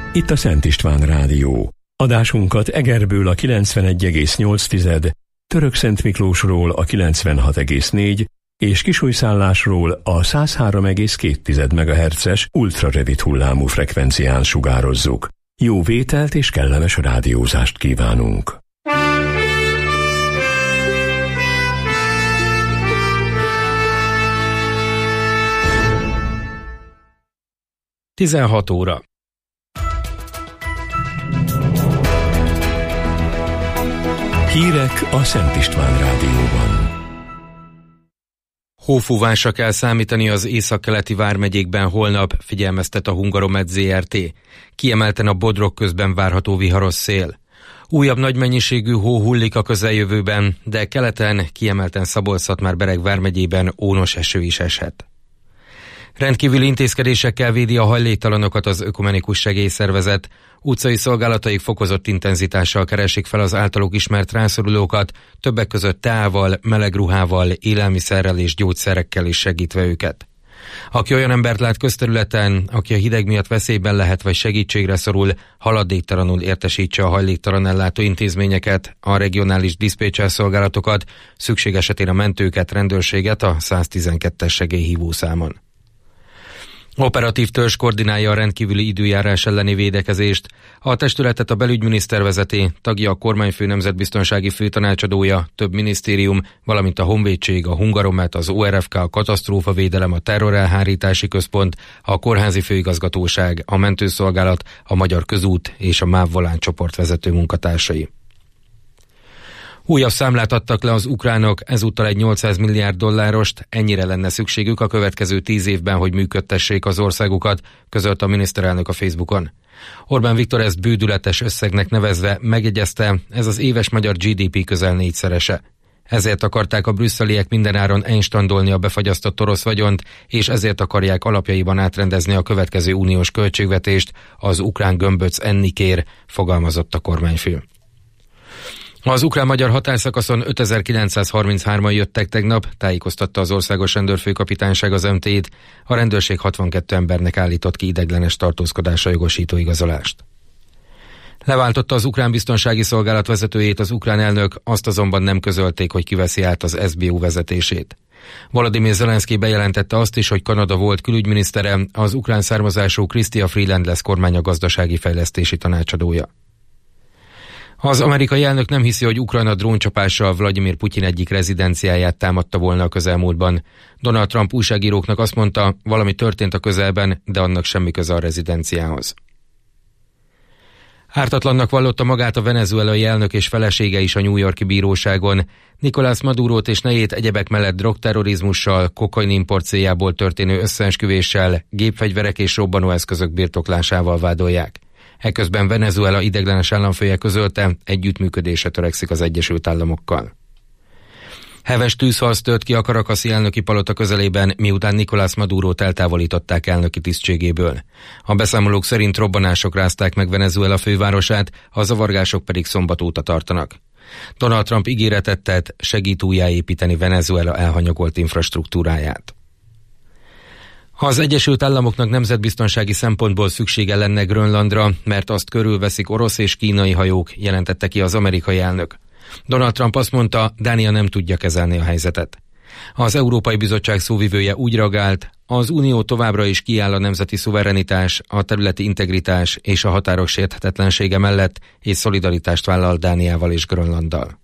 Itt a Szent István Rádió. Adásunkat Egerből a 91,8, Törökszent Miklósról a 96,4 és Kisújszállásról a 103,2 MHz-es ultrarövid hullámú frekvencián sugározzuk. Jó vételt és kellemes rádiózást kívánunk! Tizenhat óra. Hírek a Szent István Rádióban. Hófúvásra kell számítani az északkeleti vármegyékben holnap, figyelmeztet a Hungaromet Zrt. Kiemelten a Bodrog közben várható viharos szél. Újabb nagy mennyiségű hó hullik a közeljövőben, de keleten, kiemelten Szabolcs-Szatmár-Bereg vármegyében ónos eső is eshet. Rendkívüli intézkedésekkel védi a hajléktalanokat az Ökumenikus Segélyszervezet. Utcai szolgálataik fokozott intenzitással keresik fel az általuk ismert rászorulókat, többek között teával, meleg ruhával, élelmiszerrel és gyógyszerekkel is segítve őket. Aki olyan embert lát közterületen, aki a hideg miatt veszélyben lehet vagy segítségre szorul, haladéktalanul értesítse a hajléktalan ellátó intézményeket, a regionális diszpécser szolgálatokat, szükség esetén a mentőket, rendőrséget a 112-es segélyhívószámon. Operatív törzs koordinálja a rendkívüli időjárás elleni védekezést. A testületet a belügyminiszter vezeti, tagja a kormányfő nemzetbiztonsági főtanácsadója, több minisztérium, valamint a Honvédség, a Hungaromet, az ORFK, a Katasztrófavédelem, a Terrorelhárítási Központ, a Kórházi Főigazgatóság, a Mentőszolgálat, a Magyar Közút és a MÁV Volán csoport vezető munkatársai. Újabb számlát adtak le az ukránok, ezúttal egy 800 milliárd dollárost, ennyire lenne szükségük a következő 10 évben, hogy működtessék az országukat, közölte a miniszterelnök a Facebookon. Orbán Viktor ezt bődületes összegnek nevezve megjegyezte, ez az éves magyar GDP közel 4-szerese. Ezért akarták a brüsszeliek mindenáron einstandolni a befagyasztott orosz vagyont, és ezért akarják alapjaiban átrendezni a következő uniós költségvetést, az ukrán gömböc enni kér, fogalmazott a kormányfő. Az ukrán-magyar határszakaszon 5933-an jöttek tegnap, tájékoztatta az Országos Rendőrfőkapitányság az MT-t, a rendőrség 62 embernek állított ki ideiglenes tartózkodásra jogosító igazolást. Leváltotta az ukrán biztonsági szolgálat vezetőjét az ukrán elnök, azt azonban nem közölték, hogy kiveszi át az SBU vezetését. Volodymyr Zelenszky bejelentette azt is, hogy Kanada volt külügyminisztere, az ukrán származású Chrystia Freeland lesz kormánya gazdasági fejlesztési tanácsadója. Az amerikai elnök nem hiszi, hogy Ukrajna dróncsapással Vladimir Putyin egyik rezidenciáját támadta volna a közelmúltban. Donald Trump újságíróknak azt mondta, valami történt a közelben, de annak semmi köze a rezidenciához. Ártatlannak vallotta magát a venezuelai elnök és felesége is a New York-i bíróságon. Nicolás Madurót és nejét egyebek mellett drogterrorizmussal, kokainimport céljából történő összeesküvéssel, gépfegyverek és robbanóeszközök birtoklásával vádolják. Eközben Venezuela ideiglenes államfője közölte, együttműködésre törekszik az Egyesült Államokkal. Heves tűzharc tört ki a Caracasi elnöki palota közelében, miután Nicolás Madurót eltávolították elnöki tisztségéből. A beszámolók szerint robbanások rázták meg Venezuela fővárosát, a zavargások pedig szombat óta tartanak. Donald Trump ígéretet tett, segít újjáépíteni Venezuela elhanyagolt infrastruktúráját. Az Egyesült Államoknak nemzetbiztonsági szempontból szüksége lenne Grönlandra, mert azt körülveszik orosz és kínai hajók, jelentette ki az amerikai elnök. Donald Trump azt mondta, Dánia nem tudja kezelni a helyzetet. Az Európai Bizottság szóvivője úgy reagált, az Unió továbbra is kiáll a nemzeti szuverenitás, a területi integritás és a határok sérthetetlensége mellett, és szolidaritást vállal Dániával és Grönlanddal.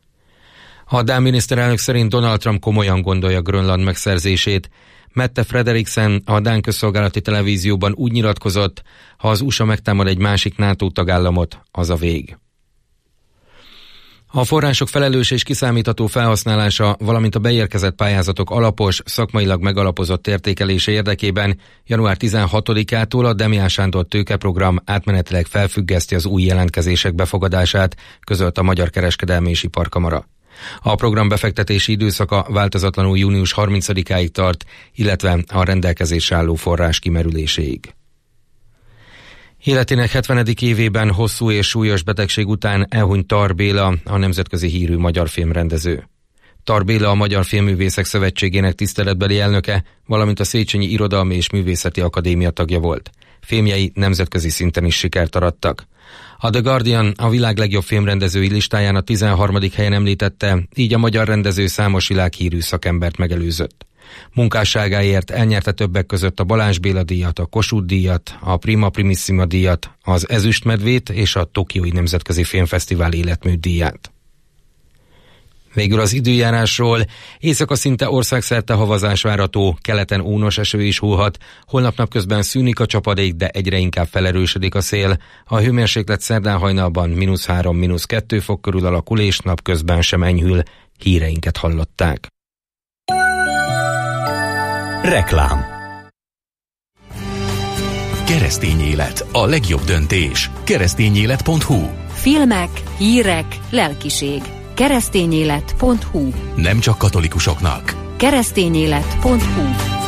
A dán miniszterelnök szerint Donald Trump komolyan gondolja Grönland megszerzését. Mette Frederiksen a dán közszolgálati televízióban úgy nyilatkozott, ha az USA megtámad egy másik NATO tagállamot, az a vég. A források felelős és kiszámítható felhasználása, valamint a beérkezett pályázatok alapos, szakmailag megalapozott értékelése érdekében január 16-ától a Demján Sándor tőkeprogram átmenetileg felfüggeszti az új jelentkezések befogadását, közölte a Magyar Kereskedelmi és Iparkamara. A program befektetési időszaka változatlanul június 30-áig tart, illetve a rendelkezésre álló forrás kimerüléséig. Életének 70. évében hosszú és súlyos betegség után elhunyt Tar Béla, a nemzetközi hírű magyar filmrendező. Tar Béla a Magyar Filmművészek Szövetségének tiszteletbeli elnöke, valamint a Széchenyi Irodalmi és Művészeti Akadémia tagja volt. Filmjei nemzetközi szinten is sikert arattak. A The Guardian a világ legjobb filmrendezői listáján a 13. helyen említette, így a magyar rendező számos világhírű szakembert megelőzött. Munkásságáért elnyerte többek között a Balázs Béla díjat, a Kossuth díjat, a Prima Primissima díjat, az Ezüstmedvét és a Tokiói Nemzetközi Filmfesztivál életmű díját. Végül az időjárásról: éjszaka szinte országszerte havazás várható, keleten ónos eső is hullhat, holnap napközben szűnik a csapadék, de egyre inkább felerősödik a szél. A hőmérséklet szerdán hajnalban -3–-2 fok körül alakul, és napközben sem enyhül. Híreinket hallották. Reklám. Keresztény élet, a legjobb döntés. Keresztényélet.hu. Filmek, hírek, lelkiség. Keresztényélet.hu. Nem csak katolikusoknak. Keresztényélet.hu.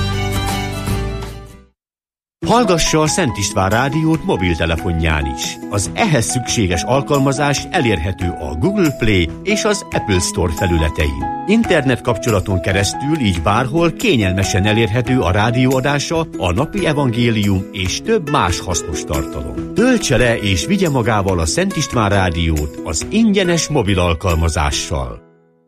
Hallgassa a Szent István rádiót mobiltelefonján is. Az ehhez szükséges alkalmazás elérhető a Google Play és az Apple Store felületein. Internet kapcsolaton keresztül így bárhol kényelmesen elérhető a rádióadása, a napi evangélium és több más hasznos tartalom. Töltse le és vigye magával a Szent István rádiót az ingyenes mobil alkalmazással.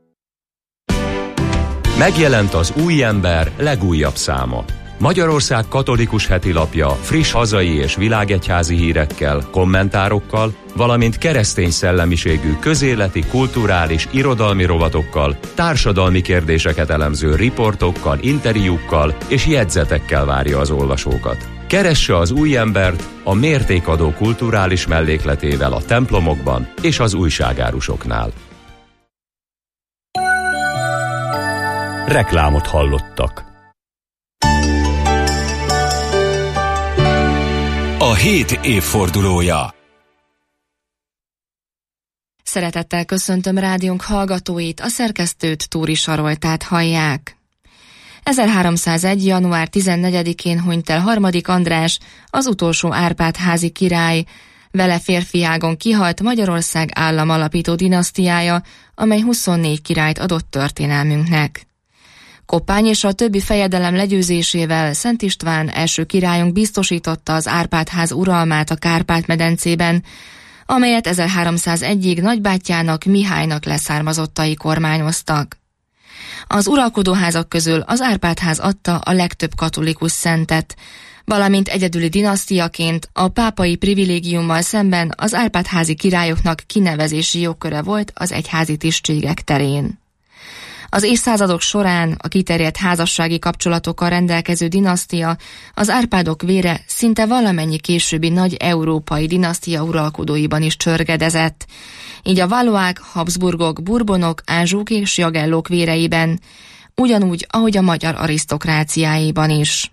Megjelent az Új Ember legújabb száma. Magyarország katolikus hetilapja friss hazai és világegyházi hírekkel, kommentárokkal, valamint keresztény szellemiségű közéleti, kulturális, irodalmi rovatokkal, társadalmi kérdéseket elemző riportokkal, interjúkkal és jegyzetekkel várja az olvasókat. Keresse az Új Embert a mértékadó kulturális mellékletével a templomokban és az újságárusoknál. Reklámot hallottak. A hét évfordulója. Szeretettel köszöntöm rádiónk hallgatóit, a szerkesztőt, Túri Saroltát hallják. 1301. január 14-én hunyt el Harmadik András, az utolsó Árpád-házi király. Vele férfiágon kihalt Magyarország államalapító dinasztiája, amely 24 királyt adott történelmünknek. Koppány és a többi fejedelem legyőzésével Szent István első királyunk biztosította az Árpád-ház uralmát a Kárpát-medencében, amelyet 1301-ig nagybátyjának, Mihálynak leszármazottai kormányoztak. Az uralkodóházak közül az Árpád-ház adta a legtöbb katolikus szentet, valamint egyedüli dinasztiaként a pápai privilégiummal szemben az Árpád-házi királyoknak kinevezési jogköre volt az egyházi tisztségek terén. Az évszázadok során a kiterjedt házassági kapcsolatokkal rendelkező dinasztia, az Árpádok vére szinte valamennyi későbbi nagy európai dinasztia uralkodóiban is csörgedezett, így a Valois, Habsburgok, Bourbonok, Anjouk és Jagellók véreiben, ugyanúgy, ahogy a magyar arisztokráciáiban is.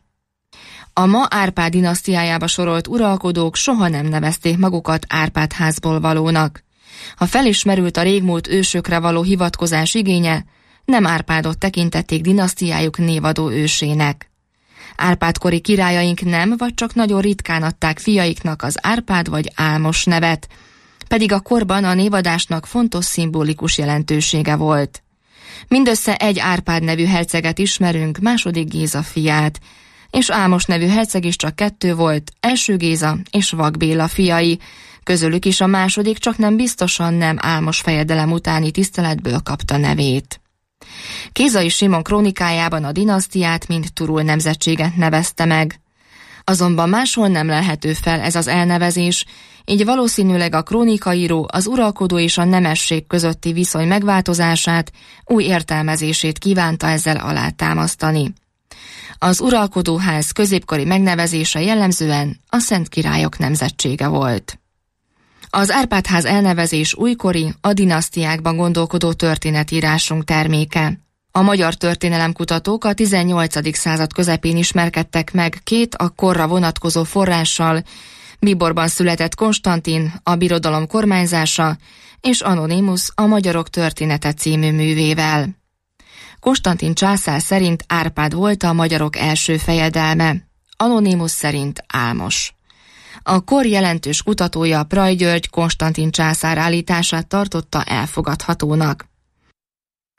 A ma Árpád dinasztiájába sorolt uralkodók soha nem nevezték magukat Árpád-házból valónak. Ha felismerült a régmúlt ősökre való hivatkozás igénye, nem Árpádot tekintették dinasztiájuk névadó ősének. Árpád-kori királyaink nem, vagy csak nagyon ritkán adták fiaiknak az Árpád vagy Álmos nevet, pedig a korban a névadásnak fontos szimbolikus jelentősége volt. Mindössze egy Árpád nevű herceget ismerünk, második Géza fiát, és Álmos nevű herceg is csak 2 volt, első Géza és Vak Béla fiai, közülük is a második csaknem biztosan nem Álmos fejedelem utáni tiszteletből kapta nevét. Kézai Simon krónikájában a dinasztiát mint Turul nemzetséget nevezte meg. Azonban máshol nem lelhető fel ez az elnevezés, így valószínűleg a krónikaíró az uralkodó és a nemesség közötti viszony megváltozását, új értelmezését kívánta ezzel alátámasztani. Az uralkodóház középkori megnevezése jellemzően a Szent Királyok nemzetsége volt. Az Árpád-ház elnevezés újkori, a dinasztiákban gondolkodó történetírásunk terméke. A magyar történelemkutatók a 18. század közepén ismerkedtek meg 2 a korra vonatkozó forrással, Bíborban született Konstantin, a birodalom kormányzása, és Anonymus, a Magyarok története című művével. Konstantin császár szerint Árpád volt a magyarok első fejedelme, Anonymus szerint Álmos. A kor jelentős kutatója Praj György Konstantin császár állítását tartotta elfogadhatónak.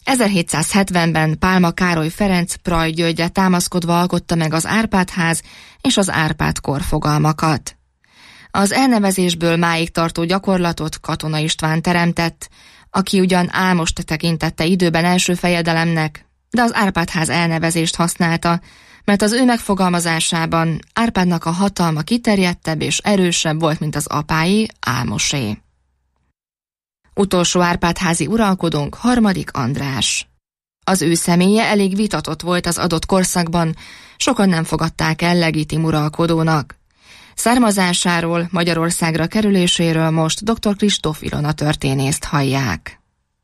1770-ben Pálma Károly Ferenc Praj Györgyre támaszkodva alkotta meg az Árpád-ház és az Árpád-kor fogalmakat. Az elnevezésből máig tartó gyakorlatot Katona István teremtett, aki ugyan Álmost tekintette időben első fejedelemnek, de az Árpád-ház elnevezést használta, mert az ő megfogalmazásában Árpádnak a hatalma kiterjedtebb és erősebb volt, mint az apái, Álmosé. Utolsó Árpád-házi uralkodónk Harmadik András. Az ő személye elég vitatott volt az adott korszakban, sokan nem fogadták el legitim uralkodónak. Származásáról, Magyarországra kerüléséről most dr. Kristóf Ilona történészt hallják.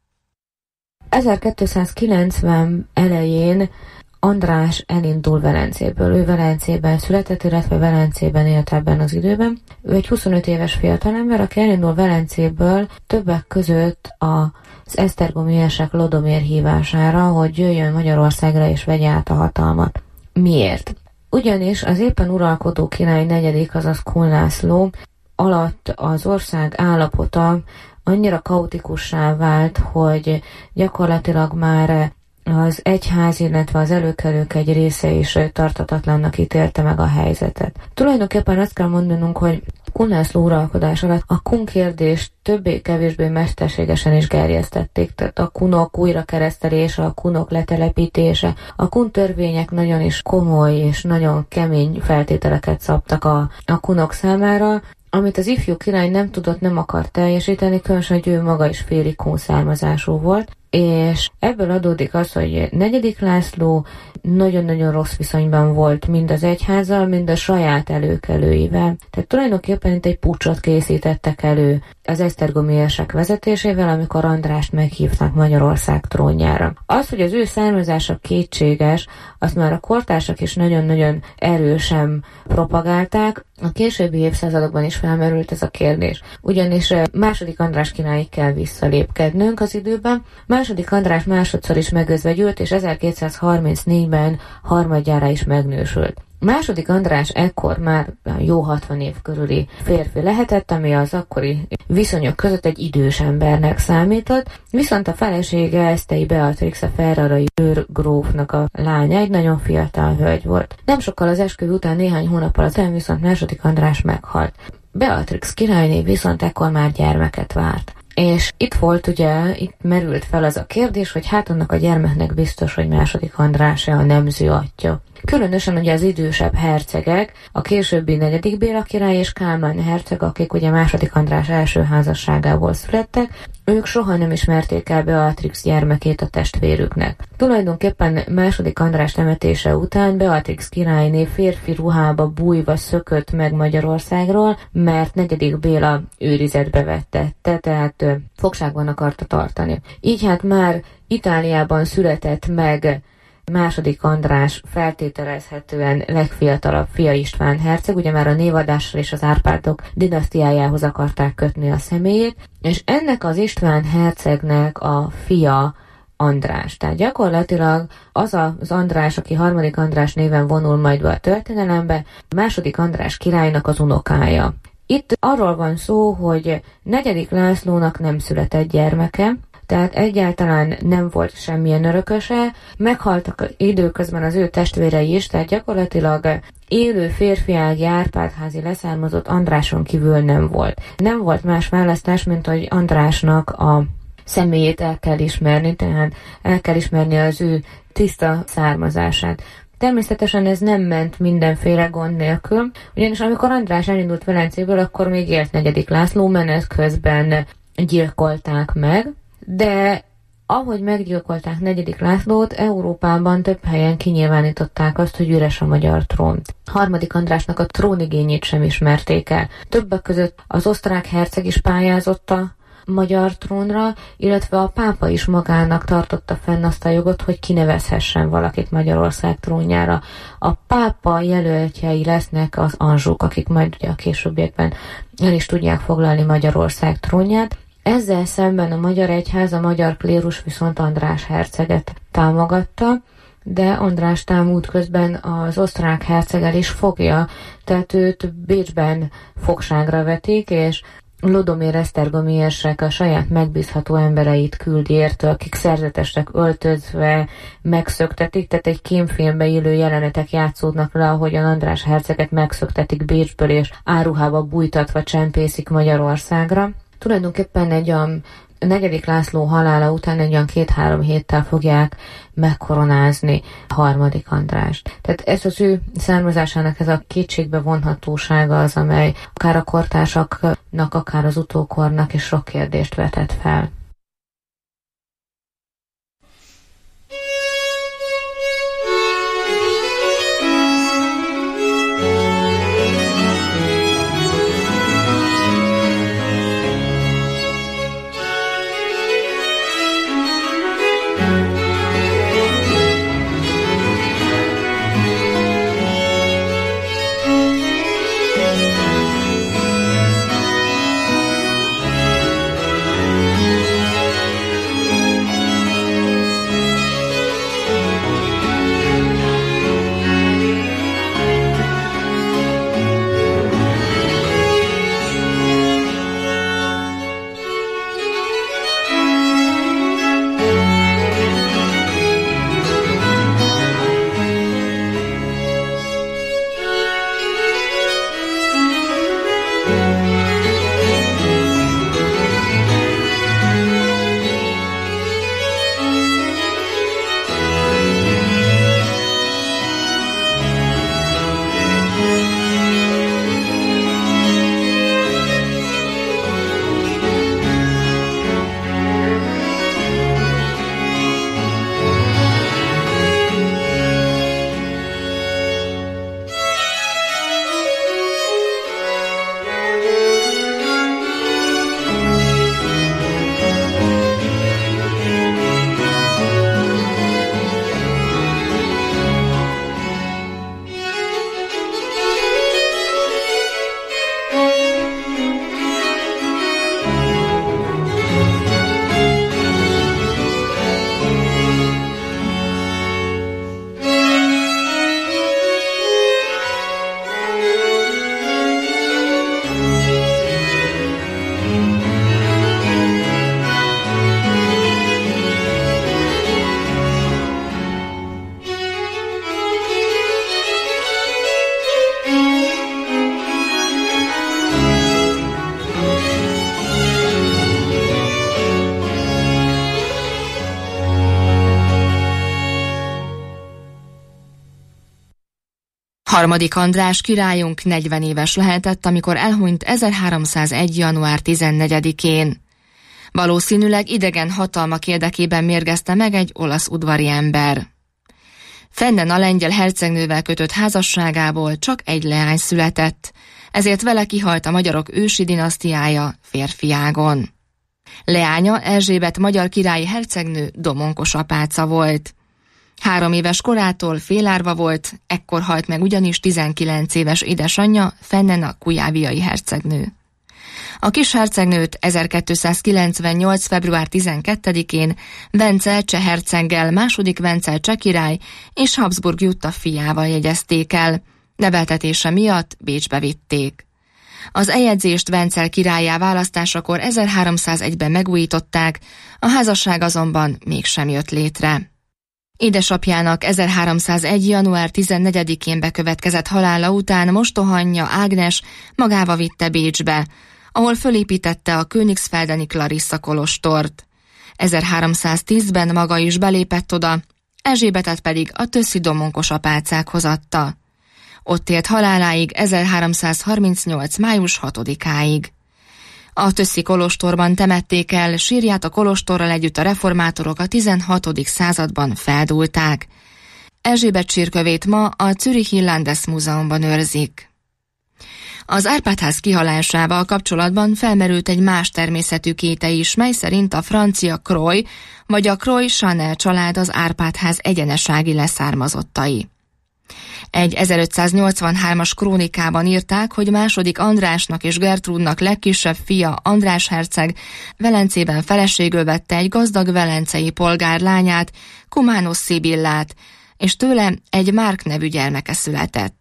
1290 elején András elindul Velencéből. Ő Velencében született, illetve Velencében élt ebben az időben. Ő egy 25 éves fiatalember, aki elindul Velencéből többek között az esztergomiesek Lodomér hívására, hogy jöjjön Magyarországra és vegye át a hatalmat. Miért? Ugyanis az éppen uralkodó király negyedik, azaz Kun László alatt az ország állapota annyira kaotikussá vált, hogy gyakorlatilag már az egyház, illetve az előkelők egy része is tarthatatlannak ítélte meg a helyzetet. Tulajdonképpen azt kell mondanunk, hogy Kun László uralkodás alatt a kun kérdést többé-kevésbé mesterségesen is gerjesztették, tehát a kunok újrakeresztelése, a kunok letelepítése, a kun törvények nagyon is komoly és nagyon kemény feltételeket szabtak a kunok számára, amit az ifjú király nem tudott, nem akart teljesíteni, különösen, hogy ő maga is félig kun származású volt, és ebből adódik az, hogy negyedik László nagyon-nagyon rossz viszonyban volt mind az egyházzal, mind a saját előkelőivel. Tehát tulajdonképpen itt egy puccsot készítettek elő az esztergomiesek vezetésével, amikor Andrást meghívták Magyarország trónjára. Az, hogy az ő származása kétséges, azt már a kortársak is nagyon-nagyon erősen propagálták. A későbbi évszázadokban is felmerült ez a kérdés. Ugyanis második András királyig kell visszalépkednünk az időben. Második András másodszor is megözvegyült, és 1234-ben harmadjára is megnősült. Második András ekkor már jó 60 év körüli férfi lehetett, ami az akkori viszonyok között egy idős embernek számított, viszont a felesége Esztei Beatrix, a ferrarai őrgrófnak a lánya, egy nagyon fiatal hölgy volt. Nem sokkal az esküvő után néhány hónappal azután viszont második András meghalt. Beatrix királyné viszont ekkor már gyermeket várt. És itt volt ugye, itt merült fel az a kérdés, hogy hát annak a gyermeknek biztos, hogy második András-e a nemző atya. Különösen ugye az idősebb hercegek, a későbbi negyedik Béla király és Kálmán herceg, akik ugye második András első házasságából születtek, ők soha nem ismerték el Beatrix gyermekét a testvérüknek. Tulajdonképpen második András temetése után Beatrix királyné férfi ruhába bújva szökött meg Magyarországról, mert negyedik Béla őrizetbe vette, tehát fogságban akarta tartani. Így hát már Itáliában született meg második András feltételezhetően legfiatalabb fia István herceg, ugye már a névadással és az Árpádok dinasztiájához akarták kötni a személyét, és ennek az István hercegnek a fia András. Tehát gyakorlatilag az az András, aki harmadik András néven vonul majd be a történelembe, második András királynak az unokája. Itt arról van szó, hogy negyedik Lászlónak nem született gyermeke, tehát egyáltalán nem volt semmilyen örököse, meghaltak időközben az ő testvérei is, tehát gyakorlatilag élő férfiági Árpád-házi leszármazott Andráson kívül nem volt. Nem volt más választás, mint hogy Andrásnak a személyét el kell ismerni, tehát el kell ismerni az ő tiszta származását. Természetesen ez nem ment mindenféle gond nélkül, ugyanis amikor András elindult Velencéből, akkor még élt negyedik László, menet közben gyilkolták meg, de ahogy meggyilkolták negyedik Lászlót, Európában több helyen kinyilvánították azt, hogy üres a magyar trón. Harmadik Andrásnak a trónigényét sem ismerték el. Többek között az osztrák herceg is pályázott a magyar trónra, illetve a pápa is magának tartotta fenn azt a jogot, hogy kinevezhessen valakit Magyarország trónjára. A pápa jelöltjei lesznek az Anjouk, akik majd ugye a későbbiekben el is tudják foglalni Magyarország trónját. Ezzel szemben a magyar egyház, a magyar klérus viszont András herceget támogatta, de András támút közben az osztrák herceg el is fogja, tehát őt Bécsben fogságra vetik, és Lodomir Esztergomi érsek a saját megbízható embereit küldi érte, akik szerzetesek öltözve megszöktetik, tehát egy kémfilmbe illő jelenetek játszódnak le, ahogyan András herceget megszöktetik Bécsből, és áruhába bújtatva csempészik Magyarországra. Tulajdonképpen egy negyedik László halála után egy olyan 2-3 héttel fogják megkoronázni harmadik Andrást. Tehát ez az ő származásának ez a kétségbe vonhatósága az, amely akár a kortársaknak, akár az utókornak is sok kérdést vetett fel. Harmadik András királyunk 40 éves lehetett, amikor elhunyt 1301. január 14-én. Valószínűleg idegen hatalmak érdekében mérgezte meg egy olasz udvari ember. Fennen a lengyel hercegnővel kötött házasságából csak egy leány született, ezért vele kihalt a magyarok ősi dinasztiája férfiágon. Leánya Erzsébet magyar királyi hercegnő domonkos apáca volt. 3 éves korától félárva volt, ekkor halt meg ugyanis 19 éves édesanyja, Fennen a kujáviai hercegnő. A kis hercegnőt 1298. február 12-én Vencel cseh herceggel, második Vencel cseh király és Habsburg Jutta fiával jegyezték el. Neveltetése miatt Bécsbe vitték. Az eljegyzést Vencel királlyá választásakor 1301-ben megújították, a házasság azonban mégsem jött létre. Édesapjának 1301. január 14-én bekövetkezett halála után mostohanyja Ágnes magával vitte Bécsbe, ahol fölépítette a Königsfeldeni Clarissa kolostort. 1310-ben maga is belépett oda, Erzsébetet pedig a tösszi domonkos apácákhoz adta. Ott élt haláláig 1338. május 6-áig. A tösszi kolostorban temették el, sírját a kolostorral együtt a reformátorok a 16. században feldúlták. Erzsébet sírkövét ma a Zürichi Landesmúzeumban őrzik. Az Árpád-ház kihalásával kapcsolatban felmerült egy más természetű kéte is, mely szerint a francia Croy vagy a Croy-Chanel család az Árpád-ház egyenesági leszármazottai. Egy 1583-as krónikában írták, hogy második Andrásnak és Gertrúdnak legkisebb fia András herceg Velencében feleségül vette egy gazdag velencei polgár lányát, Kumános Szibillát, és tőle egy Márk nevű gyermeke született.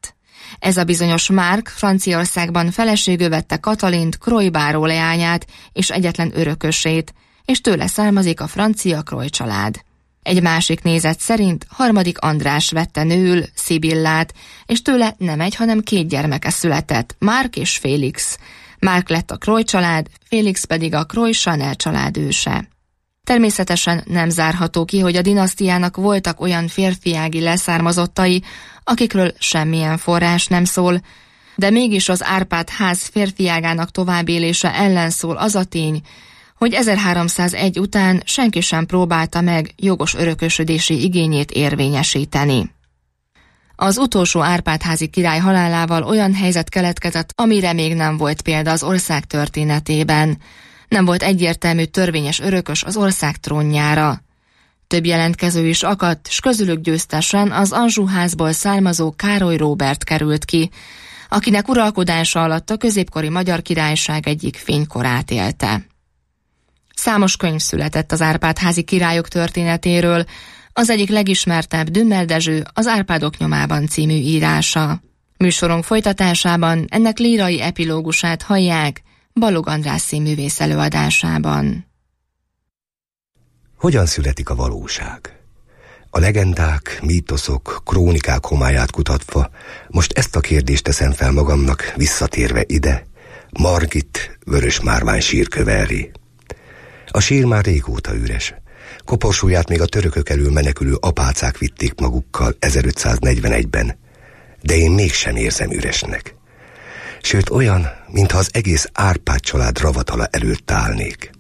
Ez a bizonyos Márk Franciaországban feleségül vette Katalint, Croy báró leányát és egyetlen örökösét, és tőle származik a francia Croy család. Egy másik nézet szerint harmadik András vette nőül Szibillát, és tőle nem egy, hanem 2 gyermeke született, Márk és Félix. Márk lett a Croy család, Félix pedig a Croy-Chanel család őse. Természetesen nem zárható ki, hogy a dinasztiának voltak olyan férfiági leszármazottai, akikről semmilyen forrás nem szól, de mégis az Árpád ház férfiágának továbbélése ellen szól az a tény, hogy 1301 után senki sem próbálta meg jogos örökösödési igényét érvényesíteni. Az utolsó Árpád-házi király halálával olyan helyzet keletkezett, amire még nem volt példa az ország történetében. Nem volt egyértelmű törvényes örökös az ország trónjára. Több jelentkező is akadt, s közülük győztesen az Anjou-házból származó Károly Róbert került ki, akinek uralkodása alatt a középkori Magyar Királyság egyik fénykorát élte. Számos könyv született az Árpád-házi királyok történetéről, az egyik legismertebb Dümmel Dezső az Árpádok nyomában című írása. Műsorunk folytatásában ennek lírai epilógusát hallják Balogh András színművész előadásában. Hogyan születik a valóság? A legendák, mítoszok, krónikák homályát kutatva most ezt a kérdést teszem fel magamnak, visszatérve ide, Margit vörös márvány sírköve elé. A sír már régóta üres. Koporsóját még a törökök elől menekülő apácák vitték magukkal 1541-ben, de én mégsem érzem üresnek. Sőt olyan, mintha az egész Árpád család ravatala előtt állnék.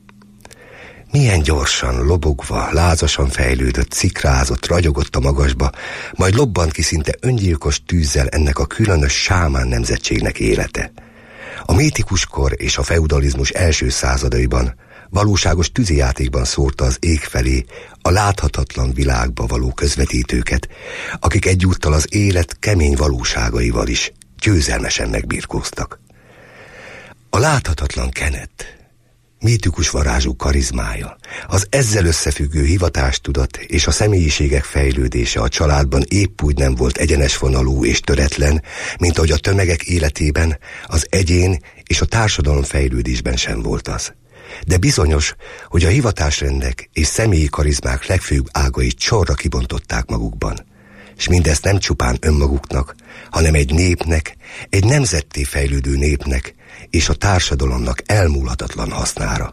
Milyen gyorsan, lobogva, lázasan fejlődött, szikrázott, ragyogott a magasba, majd lobbant ki szinte öngyilkos tűzzel ennek a különös sámán nemzetségnek élete. A mítikus kor és a feudalizmus első századaiban valóságos tűzijátékban szórta az ég felé a láthatatlan világba való közvetítőket, akik egyúttal az élet kemény valóságaival is győzelmesen megbirkóztak. A láthatatlan kenet, mítikus varázsú karizmája, az ezzel összefüggő hivatástudat és a személyiségek fejlődése a családban épp úgy nem volt egyenes vonalú és töretlen, mint ahogy a tömegek életében, az egyén és a társadalom fejlődésben sem volt az. De bizonyos, hogy a hivatásrendek és személyi karizmák legfőbb ágait sorra kibontották magukban. És mindezt nem csupán önmaguknak, hanem egy népnek, egy nemzetté fejlődő népnek és a társadalomnak elmúlhatatlan hasznára.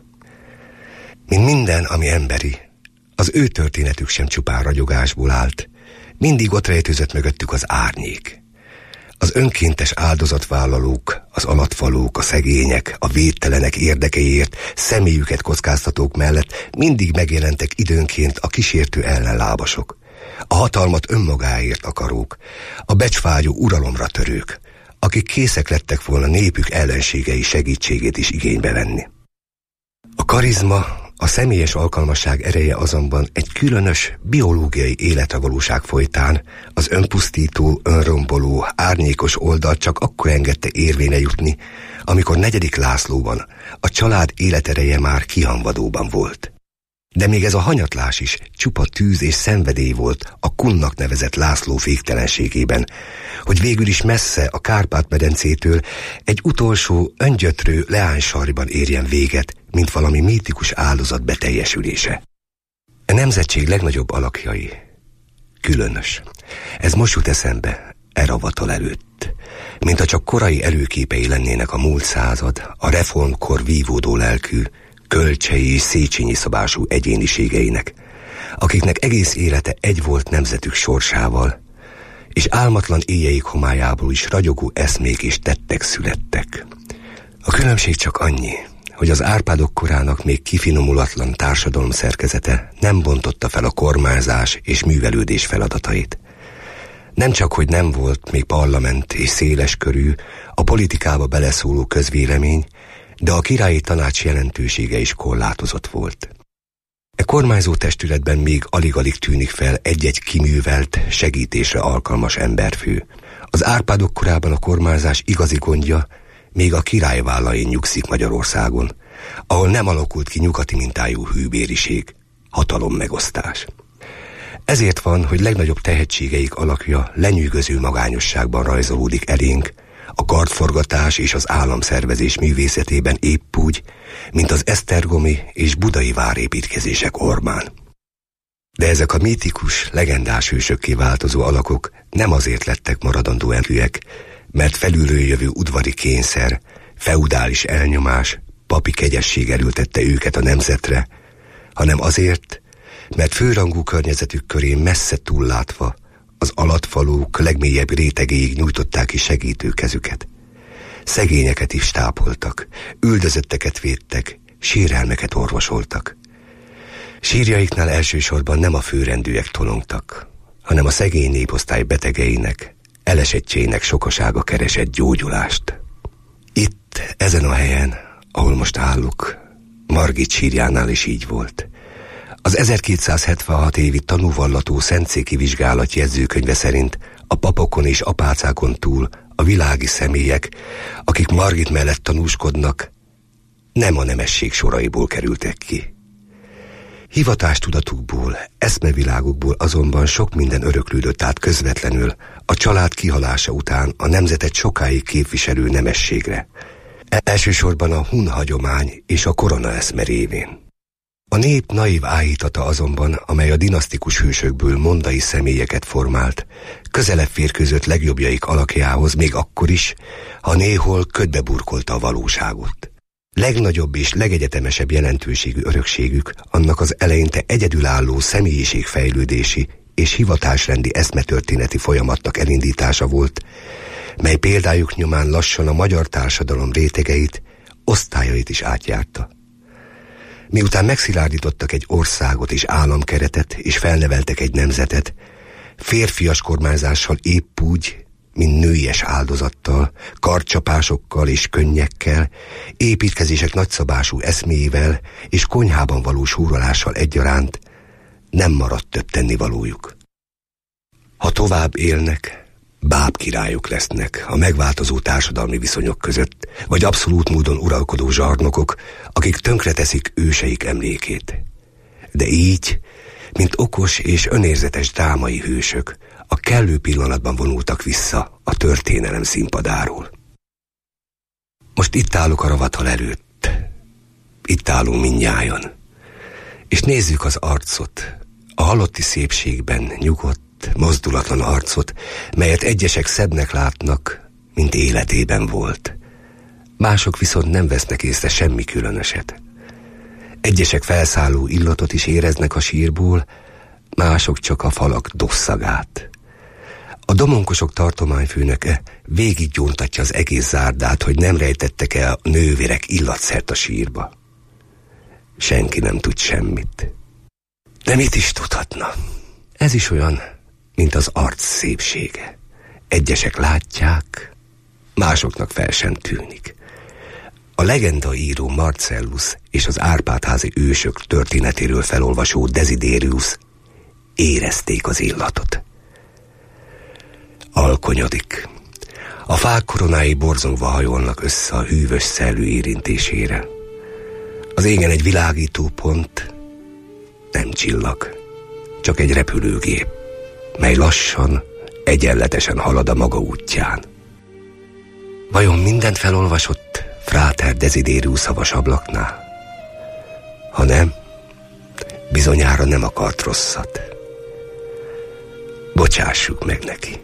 Mint minden, ami emberi, az ő történetük sem csupán ragyogásból állt, mindig ott rejtőzött mögöttük az árnyék. Az önkéntes áldozatvállalók, az alattvalók, a szegények, a védtelenek érdekeiért személyüket kockáztatók mellett mindig megjelentek időnként a kísértő ellenlábasok, a hatalmat önmagáért akarók, a becsvágyó uralomra törők, akik készek lettek volna népük ellenségei segítségét is igénybe venni. A karizma, a személyes alkalmasság ereje azonban egy különös biológiai életrevalóság folytán az önpusztító, önromboló, árnyékos oldalt csak akkor engedte érvényre jutni, amikor 4. Lászlóban a család életereje már kihamvadóban volt. De még ez a hanyatlás is csupa tűz és szenvedély volt a Kunnak nevezett László féktelenségében, hogy végül is messze a Kárpát-medencétől egy utolsó, öngyötrő leánysarjban érjen véget, mint valami mítikus áldozat beteljesülése. A nemzetség legnagyobb alakjai. Különös. Ez most jut eszembe, ravatal előtt. Mintha csak korai előképei lennének a múlt század, a reformkor vívódó lelkű, Kölcsei és Széchenyi szabású egyéniségeinek, akiknek egész élete egy volt nemzetük sorsával, és álmatlan éjjeik homályából is ragyogó eszmék és tettek születtek. A különbség csak annyi, hogy az Árpádok korának még kifinomulatlan társadalom szerkezete nem bontotta fel a kormányzás és művelődés feladatait. Nem csak, hogy nem volt még parlament és széles körű, a politikába beleszóló közvélemény, de a királyi tanács jelentősége is korlátozott volt. E kormányzó testületben még alig-alig tűnik fel egy-egy kiművelt, segítésre alkalmas emberfő. Az Árpádok korában a kormányzás igazi gondja még a király vállain nyugszik Magyarországon, ahol nem alakult ki nyugati mintájú hűbériség, hatalommegosztás. Ezért van, hogy legnagyobb tehetségeik alakja lenyűgöző magányosságban rajzolódik elénk, a kardforgatás és az államszervezés művészetében épp úgy, mint az esztergomi és budai várépítkezések ormán. De ezek a mítikus, legendás hősökké változó alakok nem azért lettek maradandó erőek, mert felülről jövő udvari kényszer, feudális elnyomás, papi kegyesség erőltette őket a nemzetre, hanem azért, mert főrangú környezetük körén messze túllátva az alattvalók legmélyebb rétegéig nyújtották ki segítőkezüket. Szegényeket is tápoltak, üldözötteket védtek, sérelmeket orvosoltak. Sírjaiknál elsősorban nem a főrendűek tolongtak, hanem a szegény néposztály betegeinek, elesettjeinek sokasága keresett gyógyulást. Itt, ezen a helyen, ahol most állok, Margit sírjánál is így volt. Az 1276 évi tanúvallató szentszéki vizsgálat jegyzőkönyve szerint a papokon és apácákon túl a világi személyek, akik Margit mellett tanúskodnak, nem a nemesség soraiból kerültek ki. Hivatástudatukból, eszmevilágukból azonban sok minden öröklődött át közvetlenül a család kihalása után a nemzetet sokáig képviselő nemességre. Elsősorban a hun hagyomány és a korona eszme révén. A nép naív áhítata azonban, amely a dinasztikus hősökből mondai személyeket formált, közelebb férkőzött legjobbjaik alakjához még akkor is, ha néhol ködbe burkolta a valóságot. Legnagyobb és legegyetemesebb jelentőségű örökségük annak az eleinte egyedülálló személyiségfejlődési és hivatásrendi eszmetörténeti folyamatnak elindítása volt, mely példájuk nyomán lassan a magyar társadalom rétegeit, osztályait is átjárta. Miután megszilárdítottak egy országot és államkeretet, és felneveltek egy nemzetet, férfias kormányzással épp úgy, mint nőies áldozattal, kardcsapásokkal és könnyekkel, építkezések nagyszabású eszméivel és konyhában való súrolással egyaránt nem maradt több tennivalójuk. Ha tovább élnek, bábkirályok lesznek a megváltozó társadalmi viszonyok között, vagy abszolút módon uralkodó zsarnokok, akik tönkreteszik őseik emlékét. De így, mint okos és önérzetes drámai hősök, a kellő pillanatban vonultak vissza a történelem színpadáról. Most itt állok a ravathal előtt. Itt állunk mindnyájan. És nézzük az arcot, a halotti szépségben nyugodt, mozdulatlan arcot, melyet egyesek szebbnek látnak, mint életében volt. Mások viszont nem vesznek észre semmi különöset. Egyesek felszálló illatot is éreznek a sírból, mások csak a falak dosszagát. A domonkosok tartományfőnöke végig gyóntatja az egész zárdát, hogy nem rejtettek el a nővérek illatszert a sírba. Senki nem tud semmit. De mit is tudhatna? Ez is olyan, mint az arc szépsége. Egyesek látják, másoknak fel sem tűnik. A legendaíró Marcellus és az Árpád-házi ősök történetéről felolvasó Desiderius érezték az illatot. Alkonyodik. A fák koronái borzongva hajolnak össze a hűvös szellő érintésére. Az égen egy világító pont, nem csillag, csak egy repülőgép, mely lassan, egyenletesen halad a maga útján. Vajon mindent felolvasott Fráter Desiderius havas ablaknál? Ha nem, bizonyára nem akart rosszat. Bocsássuk meg neki.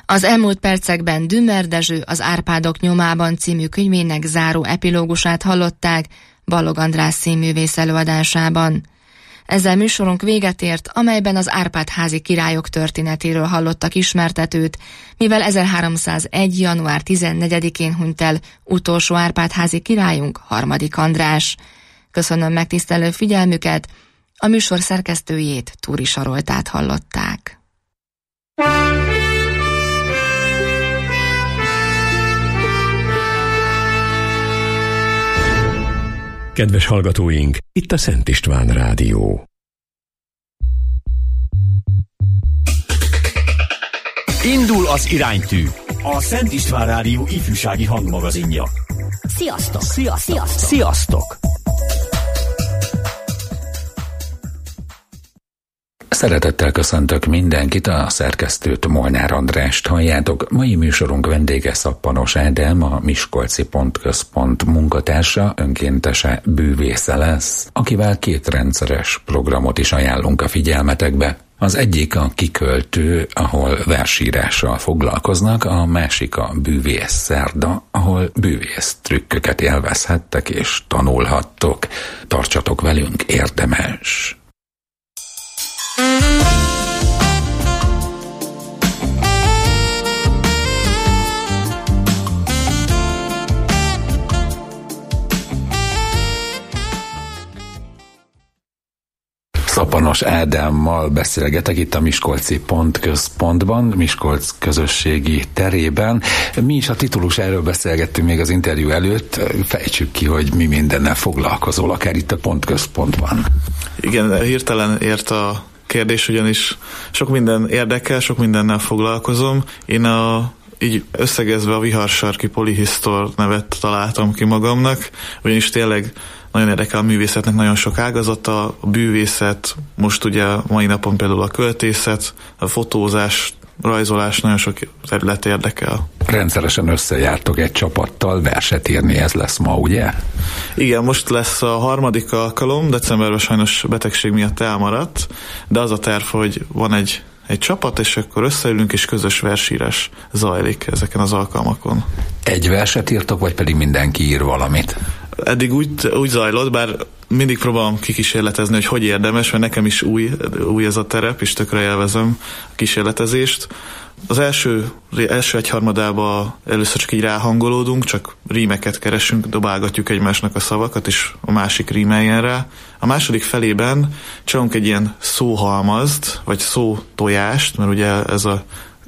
Az elmúlt percekben Dümmer Dezső az Árpádok nyomában című könyvének záró epilógusát hallották Balog András színművész előadásában. Ezzel műsorunk véget ért, amelyben az Árpád-házi királyok történetéről hallottak ismertetőt, mivel 1301. január 14-én hunyt el utolsó Árpád-házi királyunk, Harmadik András. Köszönöm megtisztelő figyelmüket, a műsor szerkesztőjét, Túri Saroltát hallották. Kedves hallgatóink, itt a Szent István Rádió. Indul az iránytű, a Szent István Rádió ifjúsági hangmagazinja. Sziasztok! Sziasztok! Sziasztok! Szeretettel köszöntök mindenkit, a szerkesztőt, Molnár Andrást halljátok. Mai műsorunk vendége Szappanos Ádám, a Miskolci Pontközpont munkatársa, önkéntese, bűvésze lesz, akivel 2 rendszeres programot is ajánlunk a figyelmetekbe. Az egyik a Kiköltő, ahol versírással foglalkoznak, a másik a Bűvész szerda, ahol bűvész trükköket élvezhettek és tanulhattok. Tartsatok velünk, érdemes! Szappanos Ádámmal beszélgetek itt a Miskolci Pontközpontban, Miskolc közösségi terében. Mi is a titulus, erről beszélgettünk még az interjú előtt. Fejtsük ki, hogy mi mindennel foglalkozol, akár itt a Pontközpontban. Igen, hirtelen ért a kérdés, ugyanis sok minden érdekel, sok mindennel foglalkozom. Én így összegezve a Viharsarki Polihisztor nevet találtam ki magamnak, ugyanis tényleg nagyon érdekel a művészetnek nagyon sok ágazata, a bűvészet, most ugye mai napon például a költészet, a fotózás, rajzolás, nagyon sok terület érdekel. Rendszeresen összejártok egy csapattal verset írni, ez lesz ma, ugye? Igen, most lesz a 3. alkalom, decemberben sajnos betegség miatt elmaradt, de az a terv, hogy van egy csapat, és akkor összeülünk, és közös versírás zajlik ezeken az alkalmakon. Egy verset írtok, vagy pedig mindenki ír valamit? Eddig úgy zajlott, bár mindig próbálom kikísérletezni, hogy érdemes, mert nekem is új ez a terep, és tökre élvezem a kísérletezést. Az első egyharmadában először csak így ráhangolódunk, csak rímeket keresünk, dobálgatjuk egymásnak a szavakat, és a másik rímeljen rá. A második felében csinálunk egy ilyen szóhalmazt, vagy szótojást, mert ugye ez a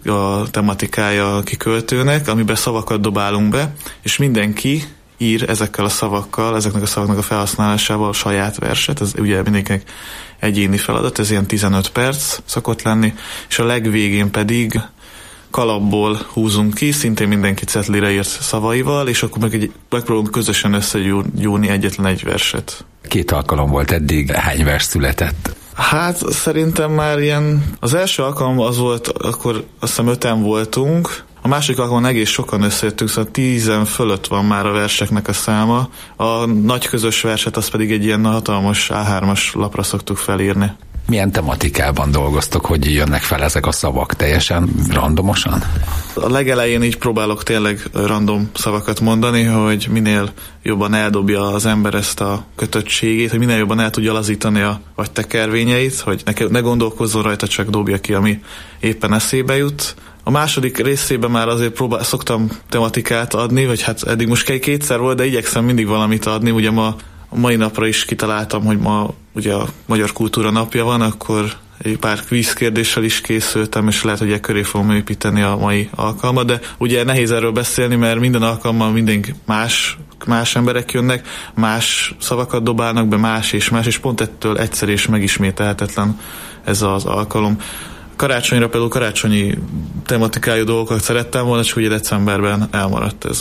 tematikája a Kiköltőnek, amiben szavakat dobálunk be, és mindenki ír ezekkel a szavakkal, ezeknek a szavaknak a felhasználásával a saját verset, ez ugye mindenkinek egyéni feladat, ez ilyen 15 perc szokott lenni, és a legvégén pedig kalapból húzunk ki, szintén mindenki cetlire írt szavaival, és akkor megpróbálunk közösen összegyúrni egyetlen egy verset. 2 alkalom volt eddig, hány vers született? Hát szerintem már ilyen, az első alkalom az volt, akkor azt hiszem 5-en voltunk, a másik alkalommal egész sokan összejöttünk, szóval 10 fölött van már a verseknek a száma. A nagy közös verset az pedig egy ilyen hatalmas A3-as lapra szoktuk felírni. Milyen tematikában dolgoztok, hogy jönnek fel ezek a szavak? Teljesen randomosan? A legelején így próbálok tényleg random szavakat mondani, hogy minél jobban eldobja az ember ezt a kötöttségét, hogy minél jobban el tudja lazítani a agytekervényeit, hogy ne gondolkozzon rajta, csak dobja ki, ami éppen eszébe jut. A második részében már azért szoktam tematikát adni, vagy hát eddig most 2-szer volt, de igyekszem mindig valamit adni. Ugye a mai napra is kitaláltam, hogy ma ugye a Magyar Kultúra napja van, akkor egy pár kvízkérdéssel is készültem, és lehet, hogy köré fogom építeni a mai alkalmat, de ugye nehéz erről beszélni, mert minden alkalommal mindig más emberek jönnek, más szavakat dobálnak be, más, és pont ettől egyszer és megismételhetetlen ez az alkalom. Karácsonyra például karácsonyi tematikájú dolgokat szerettem volna, csak ugye decemberben elmaradt ez.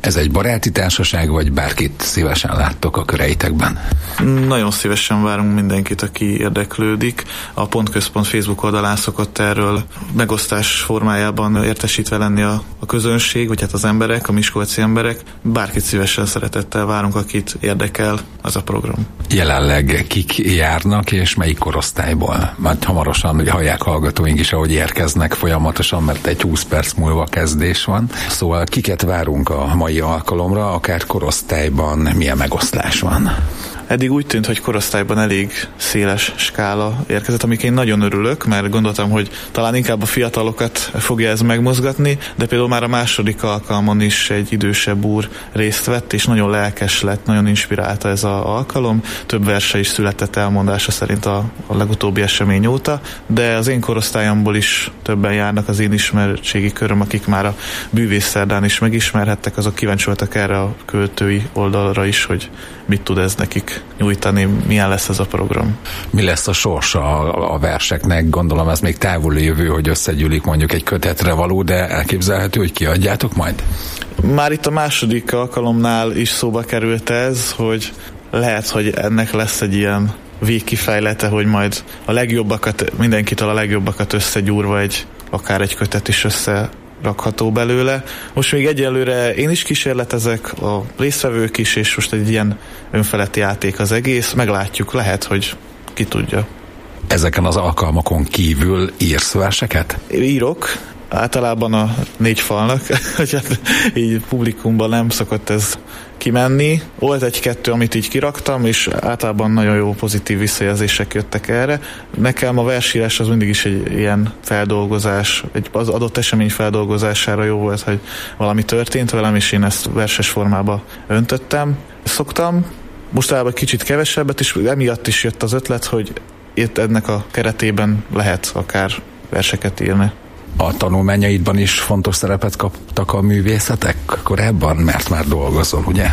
Ez egy baráti társaság, vagy bárkit szívesen láttok a köreitekben? Nagyon szívesen várunk mindenkit, aki érdeklődik. A Pontközpont Facebook oldalán szokott erről megosztás formájában értesítve lenni a közönség, vagy hát az emberek, a miskolci emberek. Bárkit szívesen szeretettel várunk, akit érdekel az a program. Jelenleg kik járnak, és melyik korosztályból? Majd hamarosan ugye hallják hallgatóink is, ahogy érkeznek folyamatosan, mert egy 20 perc múlva kezdés van. Szóval kiket várunk a mai alkalomra, akár korosztályban, milyen megoszlás van? Eddig úgy tűnt, hogy korosztályban elég széles skála érkezett, amik én nagyon örülök, mert gondoltam, hogy talán inkább a fiatalokat fogja ez megmozgatni, de például már a második alkalmon is egy idősebb úr részt vett, és nagyon lelkes lett, nagyon inspirálta ez az alkalom. Több verse is született elmondása szerint a legutóbbi esemény óta, de az én korosztályomból is többen járnak az én ismertségi köröm, akik már a bűvészszerdán is megismerhettek, azok kíváncsi voltak erre a költői oldalra is, hogy mit tud ez nekik nyújtani, milyen lesz ez a program. Mi lesz a sorsa a verseknek? Gondolom ez még távoli jövő, hogy összegyűlik mondjuk egy kötetre való, de elképzelhető, hogy kiadjátok majd? Már itt a második alkalomnál is szóba került ez, hogy lehet, hogy ennek lesz egy ilyen végkifejlete, hogy majd a legjobbakat, mindenkitől a legjobbakat összegyúrva akár egy kötet is rakható belőle. Most még egyelőre én is kísérletezek, a résztvevők is, és most egy ilyen önfeletti játék az egész. Meglátjuk, lehet, hogy ki tudja. Ezeken az alkalmakon kívül írsz verseket? Írok. Általában a 4 falnak, hogy hát így publikumban nem szokott ez kimenni. Volt 1-2, amit így kiraktam, és általában nagyon jó pozitív visszajelzések jöttek erre. Nekem a versírás az mindig is egy ilyen feldolgozás, az adott esemény feldolgozására jó volt, hogy valami történt velem, és én ezt verses formába öntöttem. Szoktam, mostanában kicsit kevesebbet, és emiatt is jött az ötlet, hogy itt ennek a keretében lehet akár verseket írni. A tanulmányaidban is fontos szerepet kaptak a művészetek korábban, mert már dolgozol, ugye?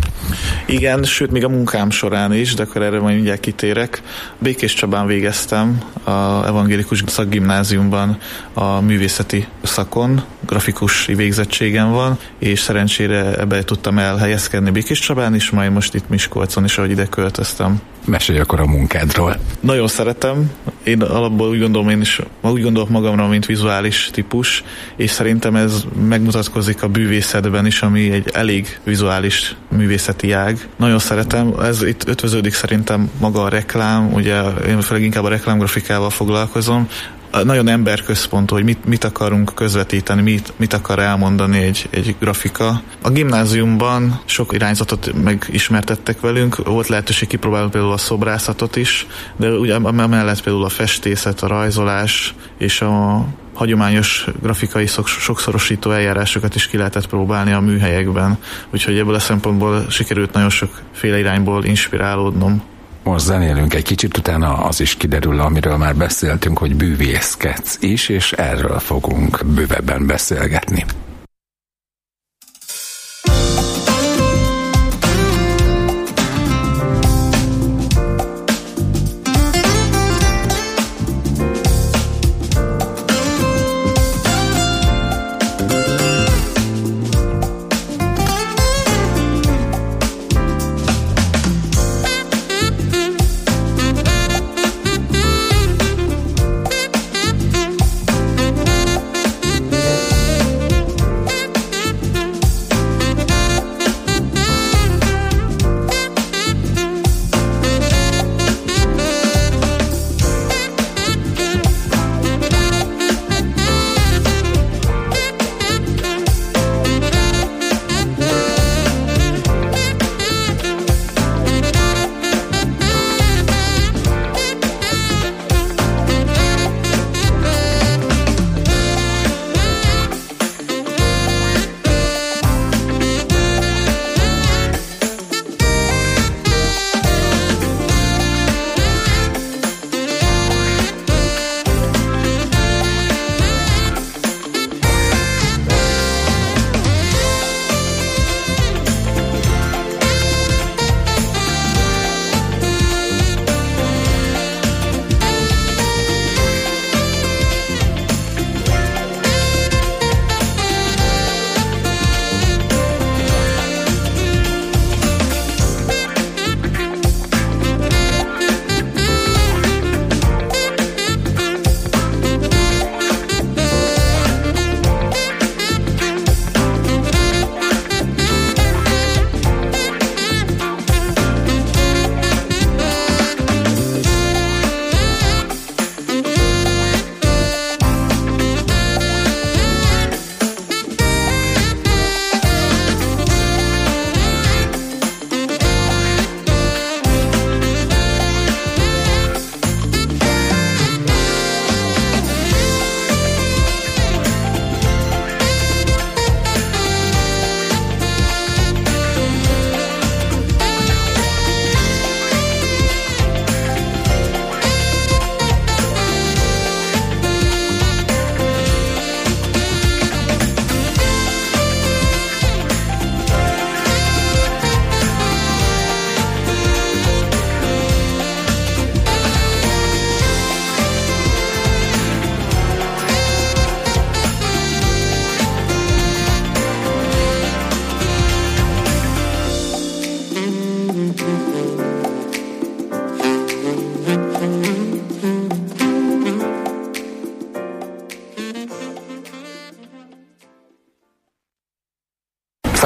Igen, sőt, még a munkám során is, de akkor erre majd mindjárt kitérek. Békés Csabán végeztem az evangélikus szakgimnáziumban a művészeti szakon, grafikus végzettségem van, és szerencsére ebbe tudtam elhelyezkedni Békés Csabán is, majd most itt Miskolcon is, ahogy ide költöztem. Mesélj akkor a munkádról. Nagyon szeretem. Én alapból úgy gondolok magamra, mint vizuális típus, és szerintem ez megmutatkozik a bűvészetben is, ami egy elég vizuális művészeti ág. Nagyon szeretem. Ez itt ötvöződik szerintem maga a reklám, ugye én főleg inkább a reklámgrafikával foglalkozom. Nagyon emberközpontú, hogy mit akarunk közvetíteni, mit akar elmondani egy grafika. A gimnáziumban sok irányzatot megismertettek velünk, volt lehetőség kipróbálni például a szobrászatot is, de ugye emellett például a festészet, a rajzolás és a hagyományos grafikai sokszorosító eljárásokat is ki lehetett próbálni a műhelyekben. Úgyhogy ebből a szempontból sikerült nagyon sokféle irányból inspirálódnom. Most zenélünk egy kicsit, utána az is kiderül, amiről már beszéltünk, hogy bűvészkedsz is, és erről fogunk bővebben beszélgetni.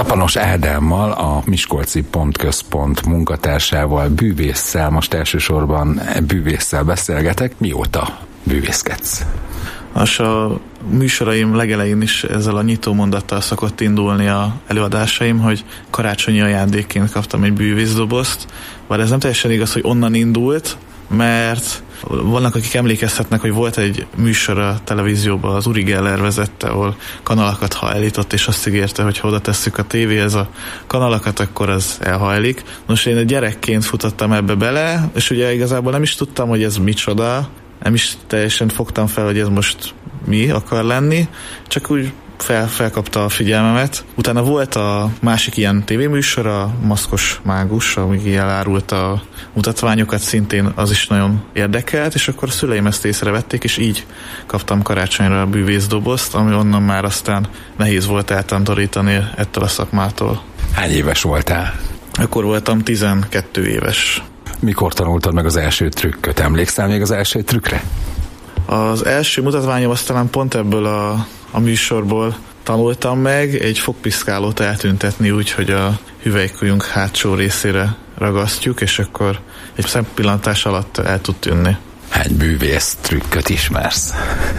Szappanos Ádámmal, a Miskolci.Központ munkatársával, bűvésszel, most elsősorban bűvésszel beszélgetek. Mióta bűvészkedsz? A műsoraim legelején is ezzel a nyitó mondattal szokott indulni a előadásaim, hogy karácsonyi ajándékként kaptam egy bűvészdobozt, bár ez nem teljesen igaz, hogy onnan indult, mert vannak, akik emlékezhetnek, hogy volt egy műsor a televízióban, az Uri Geller vezette, ahol kanalakat hajlított, és azt ígérte, hogy ha oda tesszük a tévéhez a kanalakat, akkor az elhajlik. Most én egy gyerekként futottam ebbe bele, és ugye igazából nem is tudtam, hogy ez micsoda, nem is teljesen fogtam fel, hogy ez most mi akar lenni, csak úgy felkapta a figyelmemet. Utána volt a másik ilyen tévéműsor, a Maszkos Mágus, amíg elárult a mutatványokat, szintén az is nagyon érdekelt, és akkor a szüleim ezt észrevették, és így kaptam karácsonyra a bűvészdobozt, ami onnan már aztán nehéz volt eltántorítani ettől a szakmától. Hány éves voltál? Akkor voltam 12 éves. Mikor tanultad meg az első trükköt? Emlékszel még az első trükkre? Az első mutatványom aztán pont ebből a műsorból tanultam meg egy fogpiszkálót eltüntetni úgy, hogy a hüvelykujjunk hátsó részére ragasztjuk, és akkor egy szempillantás alatt el tud tűnni. Hány bűvész trükköt ismersz?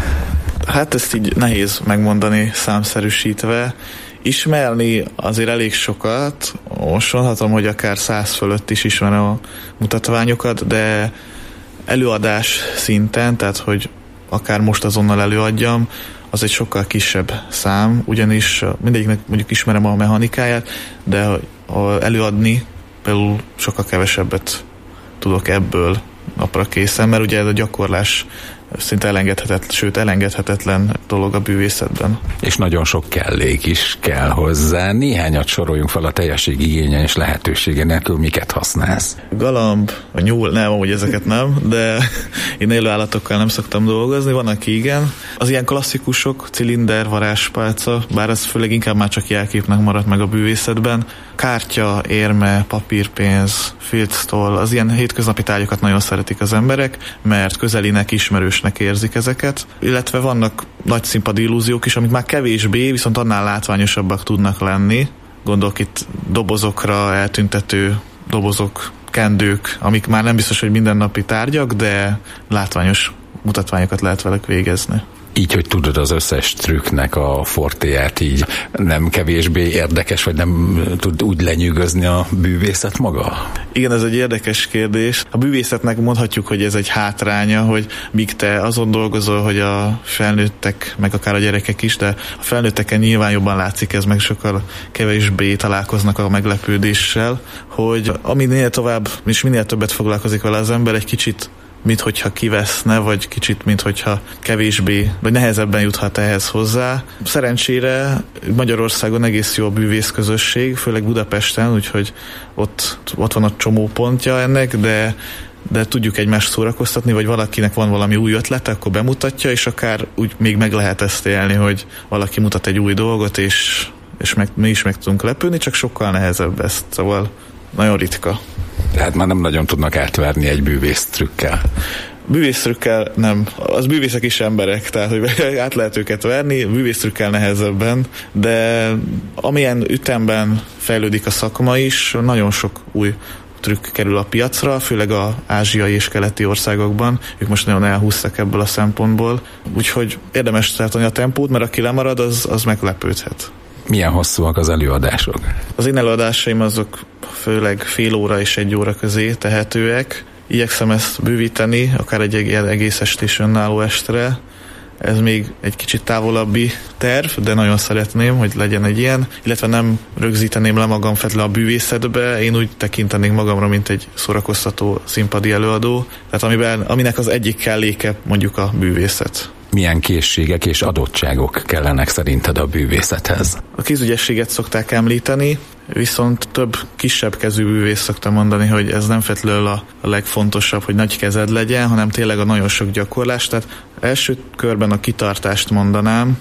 Hát ezt így nehéz megmondani számszerűsítve. Ismerni azért elég sokat, most mondhatom, hogy akár 100 fölött is ismerem a mutatványokat, de előadás szinten, tehát hogy akár most azonnal előadjam, az egy sokkal kisebb szám, ugyanis mindegyiknek mondjuk ismerem a mechanikáját, de előadni például sokkal kevesebbet tudok ebből napra készen, mert ugye ez a gyakorlás szinte elengedhetetlen dolog a bűvészetben. És nagyon sok kellék is kell hozzá. Néhányat soroljunk fel a teljesség igénye és lehetősége nélkül, miket használsz? Galamb, a nyúl, nem, amúgy ezeket nem, de én élő állatokkal nem szoktam dolgozni, van, aki igen. Az ilyen klasszikusok, cilinder, varázspálca, bár ez főleg inkább már csak jelképnek maradt meg a bűvészetben. Kártya, érme, papírpénz, filctoll, az ilyen hétköznapi tárgyakat nagyon szeretik az emberek, mert közelinek, ismerősnek érzik ezeket, illetve vannak nagy színpadi illúziók is, amik már kevésbé, viszont annál látványosabbak tudnak lenni. Gondolok itt dobozokra, eltüntető dobozok, kendők, amik már nem biztos, hogy mindennapi tárgyak, de látványos mutatványokat lehet velük végezni. Így, hogy tudod az összes trükknek a fortéját, így nem kevésbé érdekes, vagy nem tud úgy lenyűgözni a bűvészet maga? Igen, ez egy érdekes kérdés. A bűvészetnek mondhatjuk, hogy ez egy hátránya, hogy míg te azon dolgozol, hogy a felnőttek, meg akár a gyerekek is, de a felnőtteken nyilván jobban látszik ez, meg sokkal kevésbé találkoznak a meglepődéssel, hogy minél tovább, és minél többet foglalkozik vele az ember, egy kicsit minthogyha kiveszne, vagy kicsit minthogyha kevésbé, vagy nehezebben juthat ehhez hozzá. Szerencsére Magyarországon egész jó a bűvészközösség, főleg Budapesten, úgyhogy ott van a csomó pontja ennek, de tudjuk egymást szórakoztatni, vagy valakinek van valami új ötlete, akkor bemutatja, és akár úgy még meg lehet ezt élni, hogy valaki mutat egy új dolgot, és mi is meg tudunk lepődni, csak sokkal nehezebb ezt, szóval nagyon ritka. Tehát már nem nagyon tudnak átverni egy bűvész trükkel. Bűvész trükkel nem. Az bűvészek is emberek, tehát hogy át lehet őket verni, bűvész trükkel nehezebben, de amilyen ütemben fejlődik a szakma is, nagyon sok új trükk kerül a piacra, főleg az ázsiai és keleti országokban. Ők most nagyon elhúztak ebből a szempontból. Úgyhogy érdemes tartani a tempót, mert aki lemarad, az meglepődhet. Milyen hosszúak az előadások? Az én előadásaim azok főleg fél óra és 1 óra közé tehetőek. Igyekszem ezt bővíteni, akár egy egész estés önálló estre. Ez még egy kicsit távolabbi terv, de nagyon szeretném, hogy legyen egy ilyen, illetve nem rögzíteném le magam feltétlenül a bűvészetbe, én úgy tekintenék magamra, mint egy szórakoztató színpadi előadó, tehát aminek az egyik kelléke mondjuk a bűvészet. Milyen készségek és adottságok kellenek szerinted a bűvészethez? A kézügyességet szokták említeni, viszont több kisebb kezű bűvész szoktam mondani, hogy ez nem feltétlenül a legfontosabb, hogy nagy kezed legyen, hanem tényleg a nagyon sok gyakorlás. Tehát első körben a kitartást mondanám.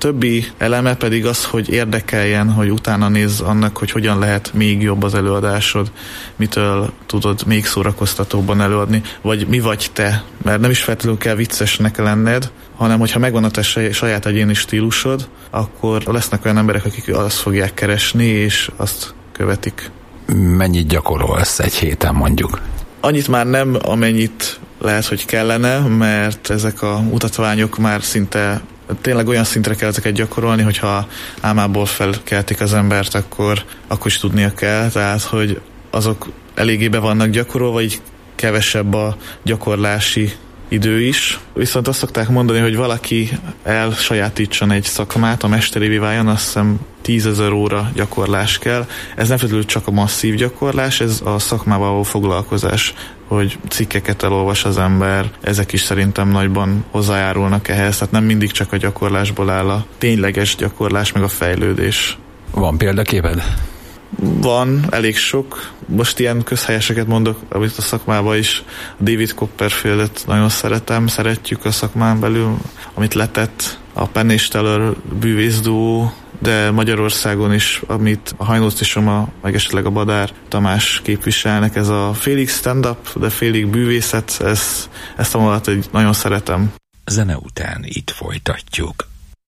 többi eleme pedig az, hogy érdekeljen, hogy utána nézz annak, hogy hogyan lehet még jobb az előadásod, mitől tudod még szórakoztatóbban előadni, vagy mi vagy te, mert nem is feltétlenül kell viccesnek lenned, hanem hogyha megvan a te saját egyéni stílusod, akkor lesznek olyan emberek, akik azt fogják keresni, és azt követik. Mennyit gyakorolsz egy héten mondjuk? Annyit már nem, amennyit lehet, hogy kellene, mert ezek a mutatványok már szinte tényleg olyan szintre kell ezeket gyakorolni, hogyha álmából felkeltik az embert, akkor is tudnia kell, tehát hogy azok eléggé be vannak gyakorolva, így kevesebb a gyakorlási idő is. Viszont azt szokták mondani, hogy valaki elsajátítson egy szakmát, a mesterévé váljon, azt hiszem 10 000 óra gyakorlás kell. Ez nem feltétlenül csak a masszív gyakorlás, ez a szakmával való foglalkozás, hogy cikkeket elolvas az ember, ezek is szerintem nagyban hozzájárulnak ehhez, tehát nem mindig csak a gyakorlásból áll a tényleges gyakorlás, meg a fejlődés. Van példaképed? Van, elég sok. Most ilyen közhelyeseket mondok, amit a szakmában is. David Copperfieldet nagyon szeretjük a szakmán belül, amit letett, a Penn és Teller bűvészduó, de Magyarországon is, amit a Hajnóci Soma, meg esetleg a Badár Tamás képviselnek, ez a félig stand-up, de félig bűvészet, ezt a vonalat nagyon szeretem. Zene után itt folytatjuk.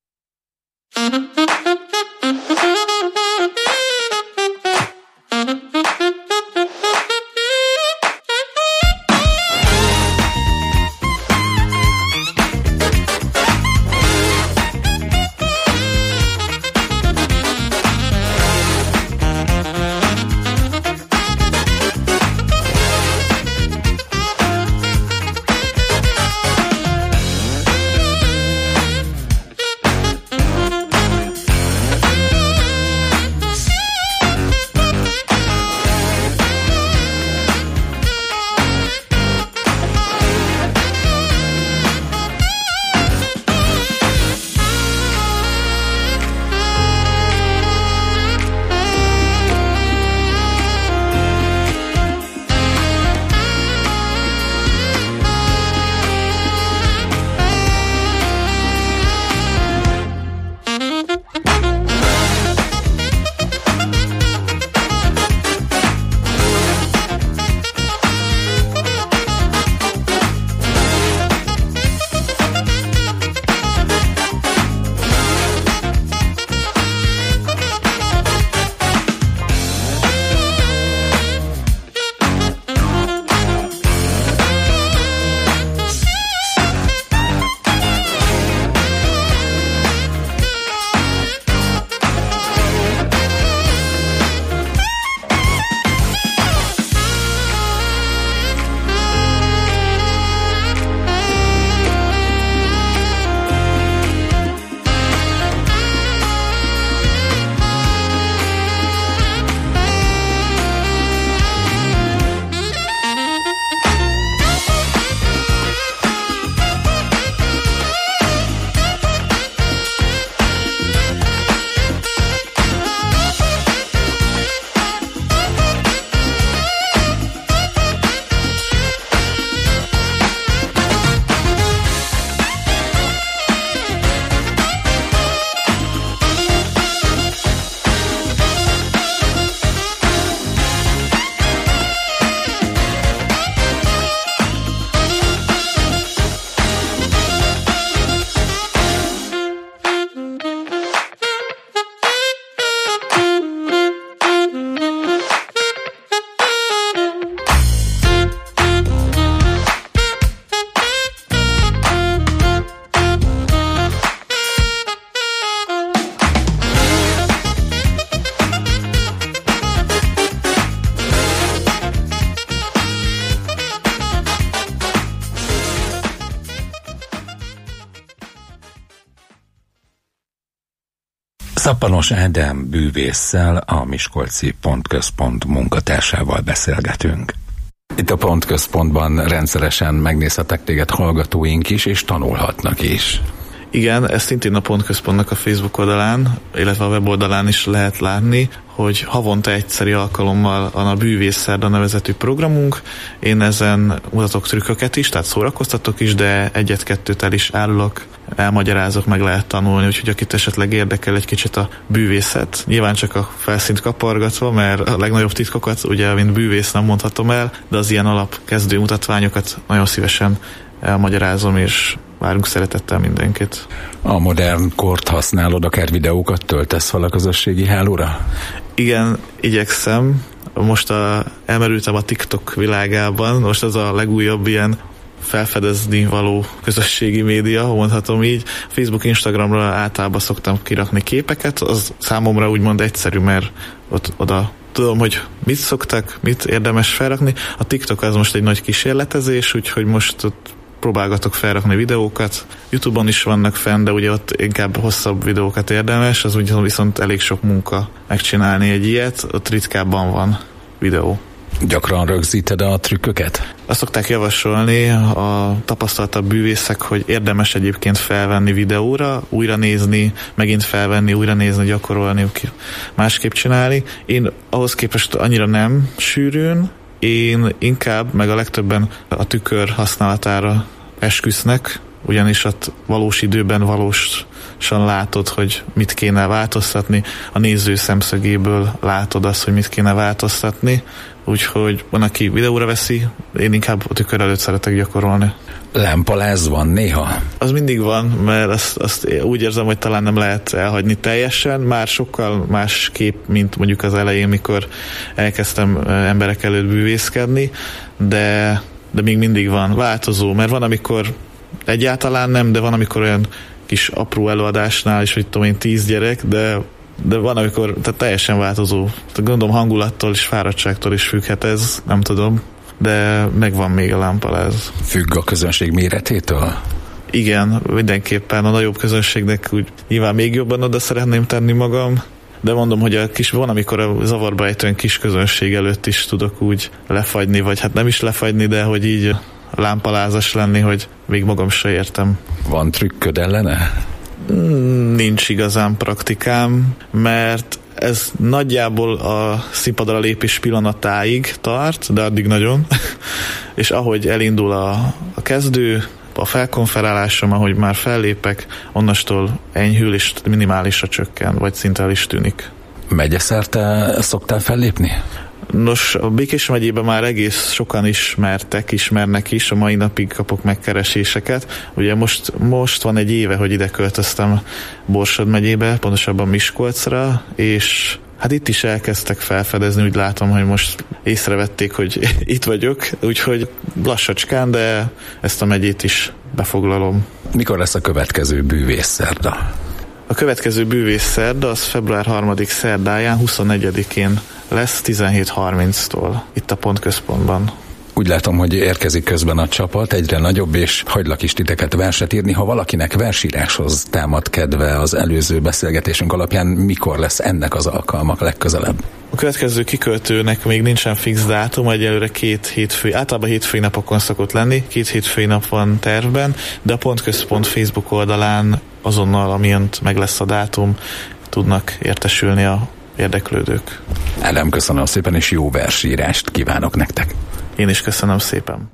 Szappanos Ádám bűvésszel, a Miskolci Pontközpont munkatársával beszélgetünk. Itt a Pontközpontban rendszeresen megnézhetek téged hallgatóink is, és tanulhatnak is. Igen, ezt szintén a Pontközpontnak a Facebook oldalán, illetve a weboldalán is lehet látni, hogy havonta egyszeri alkalommal van a Bűvészszerda nevezetű programunk. Én ezen mutatok trükköket is, tehát szórakoztatok is, de egyet-kettőt el is árulok, elmagyarázok, meg lehet tanulni, úgyhogy akit esetleg érdekel egy kicsit a bűvészet, nyilván csak a felszínt kapargatva, mert a legnagyobb titkokat ugye, mint bűvész nem mondhatom el, de az ilyen alapkezdő mutatványokat nagyon szívesen elmagyarázom, és várunk szeretettel mindenkit. A modern kort használod, akár videókat töltesz fel a közösségi hálóra? Igen, igyekszem. Most elmerültem a TikTok világában, most ez a legújabb ilyen felfedezni való közösségi média, mondhatom így. Facebook, Instagramra általában szoktam kirakni képeket, az számomra úgymond egyszerű, mert oda tudom, hogy mit szoktak, mit érdemes felrakni. A TikTok az most egy nagy kísérletezés, úgyhogy most ott próbálgatok felrakni videókat. YouTube-on is vannak fenn, de ugye ott inkább hosszabb videókat érdemes, az viszont elég sok munka megcsinálni egy ilyet, ott ritkábban van videó. Gyakran rögzíted a trükköket? Azt szokták javasolni a tapasztaltabb bűvészek, hogy érdemes egyébként felvenni videóra, újra nézni, megint felvenni, újra nézni, gyakorolni, másképp csinálni. Én ahhoz képest annyira nem sűrűn, én inkább, meg a legtöbben a tükör használatára esküsznek, ugyanis ott valós időben valósan látod, hogy mit kéne változtatni, a néző szemszögéből látod azt, hogy mit kéne változtatni, úgyhogy van, aki videóra veszi, én inkább a tükör előtt szeretek gyakorolni. Lámpaláz van néha? Az mindig van, mert azt úgy érzem, hogy talán nem lehet elhagyni teljesen, már sokkal más kép, mint mondjuk az elején, mikor elkezdtem emberek előtt bűvészkedni, de még mindig van változó, mert van, amikor egyáltalán nem, de van, amikor olyan kis apró előadásnál is, hogy tudom én 10 gyerek, de van, amikor tehát teljesen változó. Gondolom hangulattól és fáradtságtól is függhet ez, nem tudom, de megvan még a lámpaláz. Függ a közönség méretétől? Igen, mindenképpen a nagyobb közönségnek úgy nyilván még jobban oda szeretném tenni magam, de mondom, hogy van, amikor a zavarba ejtően kis közönség előtt is tudok úgy lefagyni, vagy hát nem is lefagyni, de hogy így lámpalázas lenni, hogy még magam se értem. Van trükköd ellene? Nincs igazán praktikám, mert ez nagyjából a színpadra lépés pillanatáig tart, de addig nagyon, és ahogy elindul a kezdő, a felkonferálásom, ahogy már fellépek, onnastól enyhül és minimálisra csökken, vagy szinte el is tűnik. Megyeszerte szoktál fellépni? Nos, a Békés megyében már egész sokan ismernek is, a mai napig kapok megkereséseket. Ugye most van egy éve, hogy ide költöztem Borsod megyébe, pontosabban Miskolcra, és hát itt is elkezdtek felfedezni, úgy látom, hogy most észrevették, hogy itt vagyok, úgyhogy lassacskán, de ezt a megyét is befoglalom. Mikor lesz a következő bűvészszerda? A következő bűvészszerda az február 3. szerdáján, 24-én lesz 17:30-tól itt a Pontközpontban. Úgy látom, hogy érkezik közben a csapat, egyre nagyobb, és hagylak is titeket verset írni. Ha valakinek versíráshoz támad kedve az előző beszélgetésünk alapján, mikor lesz ennek az alkalmak legközelebb? A következő kiköltőnek még nincsen fix dátum, egyelőre általában hétfői napokon szokott lenni, 2 hétfői nap van tervben, de a Pontközpont Facebook oldalán azonnal, amint meg lesz a dátum, tudnak értesülni a érdeklődők. Elem, köszönöm szépen, és jó versírást kívánok nektek. Én is köszönöm szépen.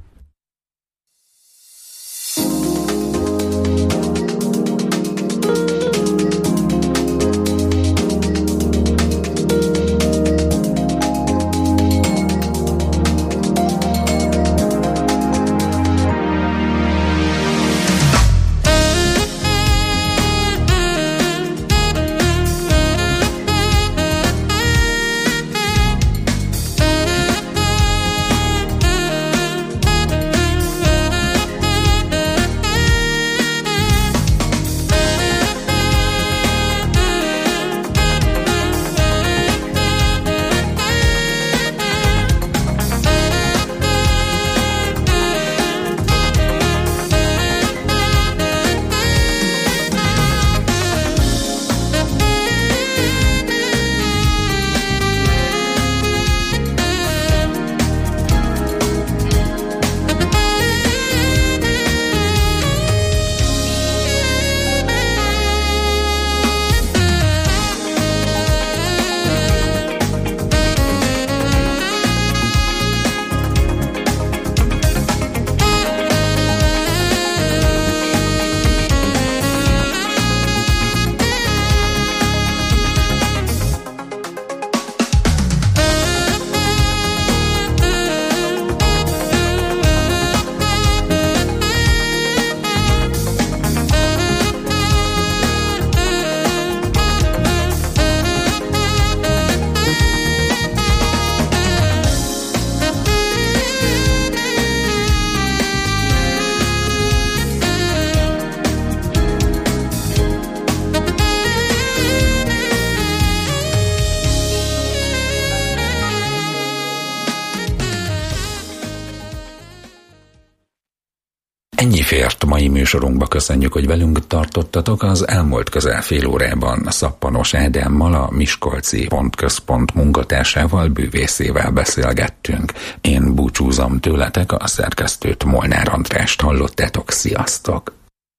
Ennyi fért mai műsorunkba, köszönjük, hogy velünk tartottatok. Az elmúlt közel fél órában Szappanos Ádámmal, a Miskolci Pontközpont munkatársával, bűvészével beszélgettünk. Én búcsúzom tőletek, a szerkesztőt, Molnár Andrást hallottátok, sziasztok!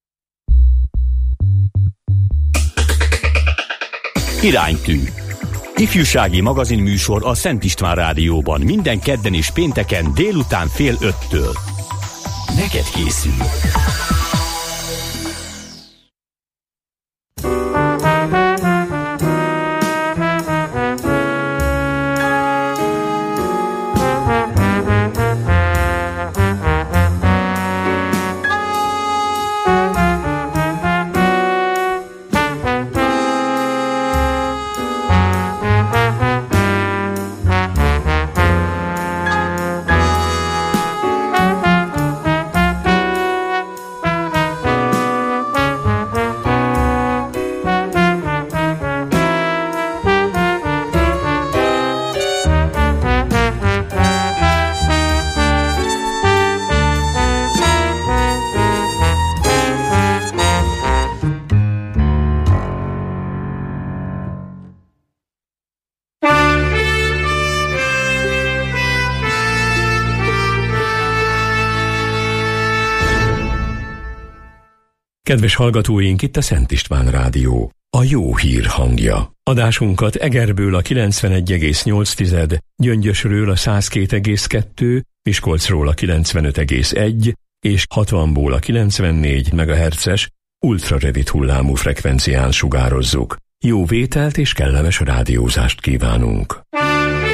Iránytű. Ifjúsági magazinműsor a Szent István Rádióban minden kedden és pénteken délután 4:30. Neked készül. Kedves hallgatóink, itt a Szent István Rádió, a jó hír hangja. Adásunkat Egerből a 91,8, Gyöngyösről a 102,2, Miskolcról a 95,1 és 60-ból a 94 MHz-es ultrarövid hullámú frekvencián sugározzuk. Jó vételt és kellemes rádiózást kívánunk!